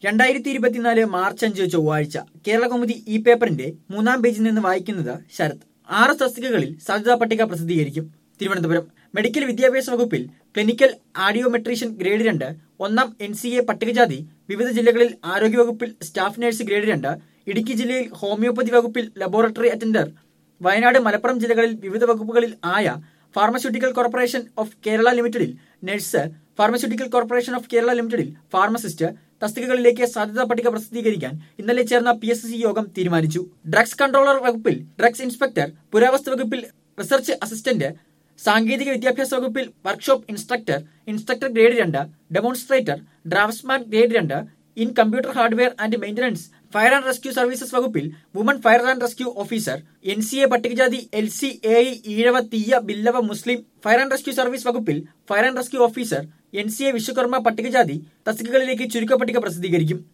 2024 March 5 ചൊവ്വാഴ്ച കേരളകൗമുദി ഈ പേപ്പറിന്റെ 3-ാം പേജിൽ നിന്ന് വായിക്കുന്നത് ശരത്. 6 തസ്തികകളിൽ സാധ്യതാ പട്ടിക പ്രസിദ്ധീകരിക്കും. തിരുവനന്തപുരം മെഡിക്കൽ വിദ്യാഭ്യാസ വകുപ്പിൽ ക്ലിനിക്കൽ ആഡിയോമെട്രീഷ്യൻ ഗ്രേഡ് 2, 1-ാം NCA പട്ടികജാതി. വിവിധ ജില്ലകളിൽ ആരോഗ്യവകുപ്പിൽ സ്റ്റാഫ് നഴ്സ് ഗ്രേഡ് 2, ഇടുക്കി ജില്ലയിൽ ഹോമിയോപ്പതി വകുപ്പിൽ ലബോറട്ടറി അറ്റൻഡർ, വയനാട് മലപ്പുറം ജില്ലകളിൽ വിവിധ വകുപ്പുകളിൽ ആയ. ഫാർമസ്യൂട്ടിക്കൽ കോർപ്പറേഷൻ ഓഫ് കേരള ലിമിറ്റഡിൽ nurse, pharmaceutical corporation of Kerala ലിമിറ്റഡിൽ ഫാർമസിസ്റ്റ് തസ്തികകളിലേക്ക് സാധ്യതാ പട്ടിക പ്രസിദ്ധീകരിക്കാൻ ഇന്നലെ ചേർന്ന PSC യോഗം തീരുമാനിച്ചു. ഡ്രഗ്സ് കൺട്രോളർ വകുപ്പിൽ ഡ്രഗ്സ് ഇൻസ്പെക്ടർ, പുരാവസ്തു വകുപ്പിൽ റിസർച്ച് അസിസ്റ്റന്റ്, സാങ്കേതിക വിദ്യാഭ്യാസ വകുപ്പിൽ workshop instructor, instructor grade 2, demonstrator, draftsman grade 2 in computer hardware and maintenance. Fire and rescue services വകുപ്പിൽ woman fire and rescue officer, NCA പട്ടികജാതി LC AI ഈഴവ തീയ ബില്ലവ മുസ്ലിം. ഫയർ ആൻഡ് റെസ്ക്യൂ സർവീസ് വകുപ്പിൽ fire and rescue officer, NCA Vishwakarma പട്ടികജാതി തസ്തികകളിലേക്ക് ചുരുക്കപ്പട്ടിക പ്രസിദ്ധീകരിക്കും.